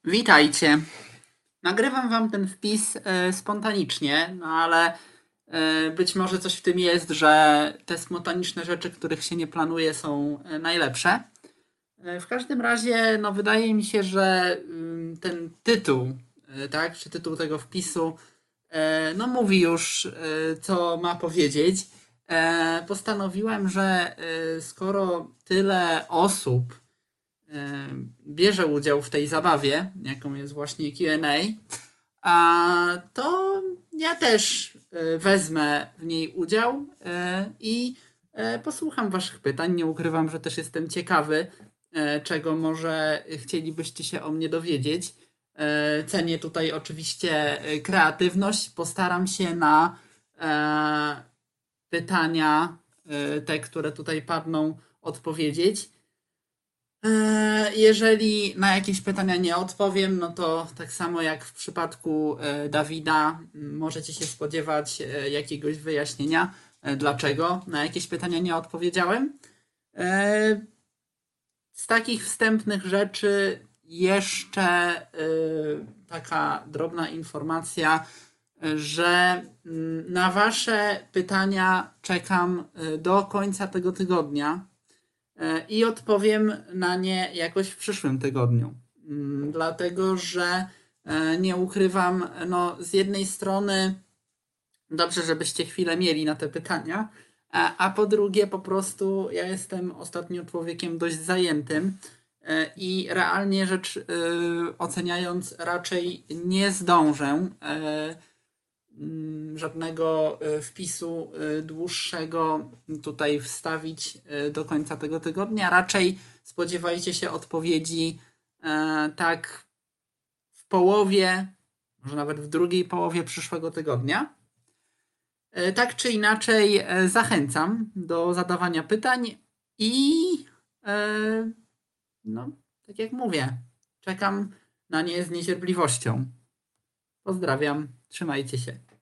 Witajcie. Nagrywam wam ten wpis spontanicznie, no ale być może coś w tym jest, że te spontaniczne rzeczy, których się nie planuje, są najlepsze. W każdym razie, no wydaje mi się, że ten tytuł, tak, czy tytuł tego wpisu, no mówi już, co ma powiedzieć. Postanowiłem, że skoro tyle osób bierze udział w tej zabawie, jaką jest właśnie Q&A, to ja też wezmę w niej udział i posłucham waszych pytań. Nie ukrywam, że też jestem ciekawy, czego może chcielibyście się o mnie dowiedzieć. Cenię tutaj oczywiście kreatywność. Postaram się na pytania, te, które tutaj padną, odpowiedzieć. Jeżeli na jakieś pytania nie odpowiem, no to tak samo jak w przypadku Dawida, możecie się spodziewać jakiegoś wyjaśnienia, dlaczego na jakieś pytania nie odpowiedziałem. E, Z takich wstępnych rzeczy jeszcze taka drobna informacja, że na Wasze pytania czekam do końca tego tygodnia i odpowiem na nie jakoś w przyszłym tygodniu. Dlatego, że nie ukrywam, no z jednej strony dobrze, żebyście chwilę mieli na te pytania, a po drugie po prostu ja jestem ostatnio człowiekiem dość zajętym i realnie rzecz oceniając raczej nie zdążę żadnego wpisu dłuższego tutaj wstawić do końca tego tygodnia. Raczej spodziewajcie się odpowiedzi tak w połowie, może nawet w drugiej połowie przyszłego tygodnia. Tak czy inaczej zachęcam do zadawania pytań i no, tak jak mówię, czekam na nie z niecierpliwością. Pozdrawiam, trzymajcie się.